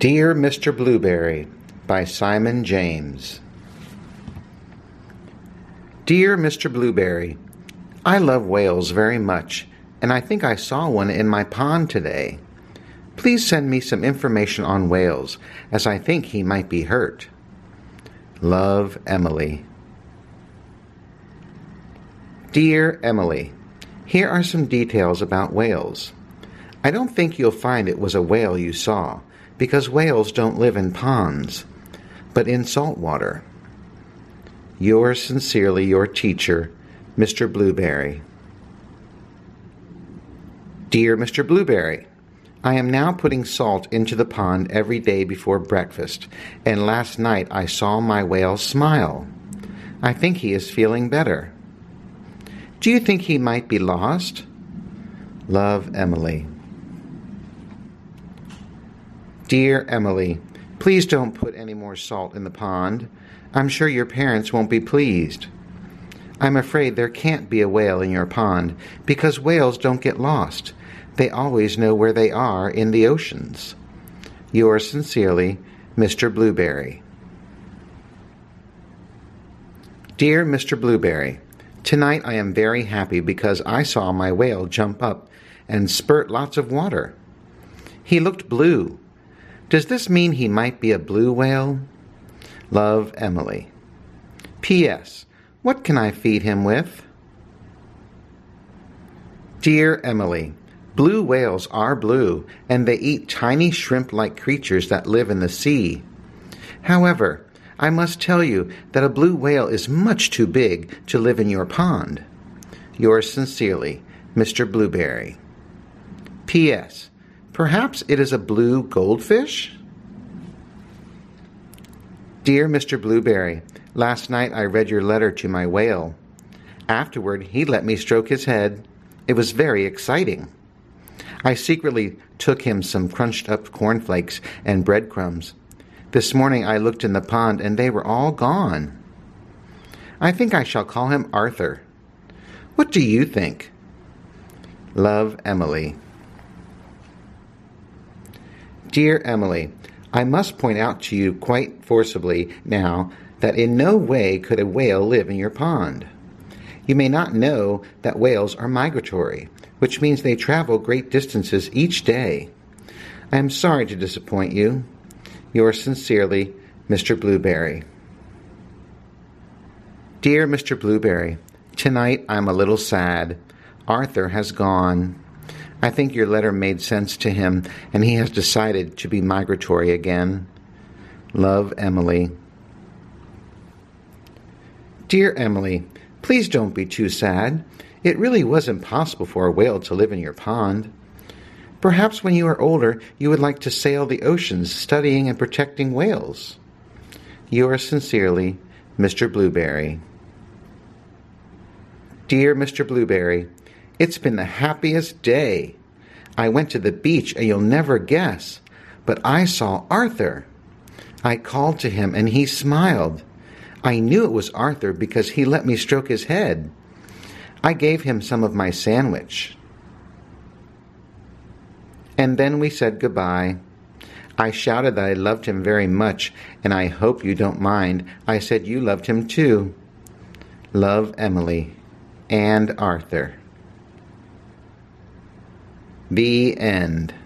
Dear Mr. Blueberry by Simon James. Dear Mr. Blueberry, I love whales very much, and I think I saw one in my pond today. Please send me some information on whales, as I think he might be hurt. Love, Emily. Dear Emily, here are some details about whales. I don't think you'll find it was a whale you saw, because whales don't live in ponds, but in salt water. Yours sincerely, your teacher, Mr. Blueberry. Dear Mr. Blueberry, I am now putting salt into the pond every day before breakfast, and last night I saw my whale smile. I think he is feeling better. Do you think he might be lost? Love, Emily. Dear Emily, please don't put any more salt in the pond. I'm sure your parents won't be pleased. I'm afraid there can't be a whale in your pond because whales don't get lost. They always know where they are in the oceans. Yours sincerely, Mr. Blueberry. Dear Mr. Blueberry, tonight I am very happy because I saw my whale jump up and spurt lots of water. He looked blue. Does this mean he might be a blue whale? Love, Emily. P.S. What can I feed him with? Dear Emily, blue whales are blue, and they eat tiny shrimp-like creatures that live in the sea. However, I must tell you that a blue whale is much too big to live in your pond. Yours sincerely, Mr. Blueberry. P.S. Perhaps it is a blue goldfish? Dear Mr. Blueberry, last night I read your letter to my whale. Afterward, he let me stroke his head. It was very exciting. I secretly took him some crunched-up cornflakes and breadcrumbs. This morning I looked in the pond and they were all gone. I think I shall call him Arthur. What do you think? Love, Emily. Dear Emily, I must point out to you quite forcibly now that in no way could a whale live in your pond. You may not know that whales are migratory, which means they travel great distances each day. I am sorry to disappoint you. Yours sincerely, Mr. Blueberry. Dear Mr. Blueberry, tonight I'm a little sad. Arthur has gone. I think your letter made sense to him, and he has decided to be migratory again. Love, Emily. Dear Emily, please don't be too sad. It really was impossible for a whale to live in your pond. Perhaps when you are older, you would like to sail the oceans studying and protecting whales. Yours sincerely, Mr. Blueberry. Dear Mr. Blueberry, it's been the happiest day. I went to the beach, and you'll never guess, but I saw Arthur. I called to him, and he smiled. I knew it was Arthur because he let me stroke his head. I gave him some of my sandwich. And then we said goodbye. I shouted that I loved him very much, and I hope you don't mind. I said you loved him too. Love, Emily and Arthur. The end.